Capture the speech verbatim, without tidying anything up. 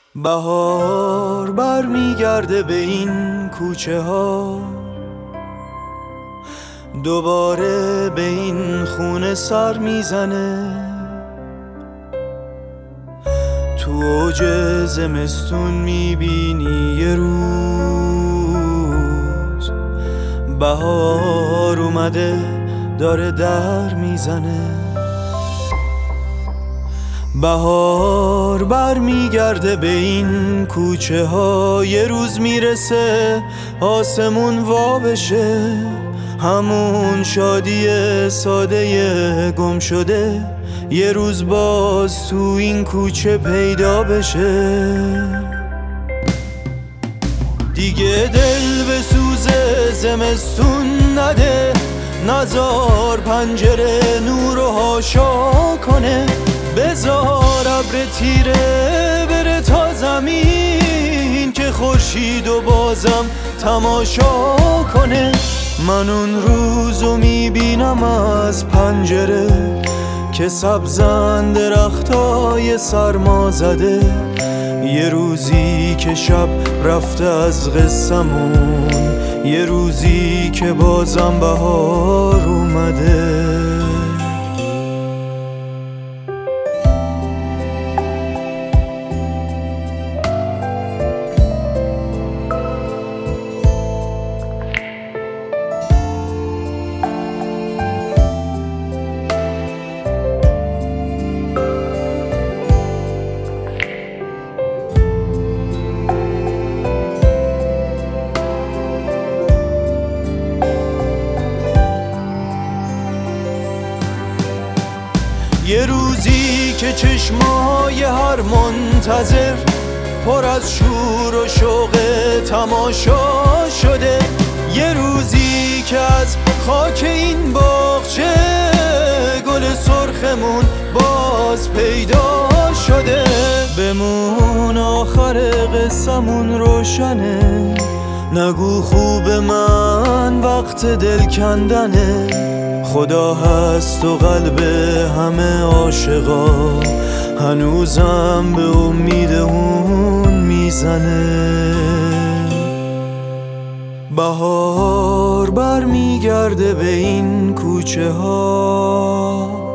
بهار بر میگرده به این کوچه ها، دوباره به این خونه سر میزنه. تو اوج زمستون میبینی یه روز بهار اومده داره در میزنه. بهار بر میگرده به این کوچه ها، یه روز میرسه آسمون وا بشه، همون شادی ساده گم شده یه روز باز تو این کوچه پیدا بشه. دیگه دل به سوز زمستون نده، نزار پنجره نور و هاشا کنه، بزار ابر تیره بره تا زمین که خورشید و بازم تماشا کنه. من اون روزو میبینم از پنجره که سبزن درختای سرما زده، یه روزی که شب رفته از قصمون، یه روزی که بازم بهار اومده. یه روزی که چشمای هر منتظر پر از شور و شوق تماشا شده، یه روزی که از خاک این باغچه گل سرخمون باز پیدا شده. بمون آخر قصمون روشنه، نگو خوب من وقت دل کندنه، خدا هست و قلب همه عاشقا هنوزم به امید اون میزنه. بهار بر میگرده به این کوچه ها.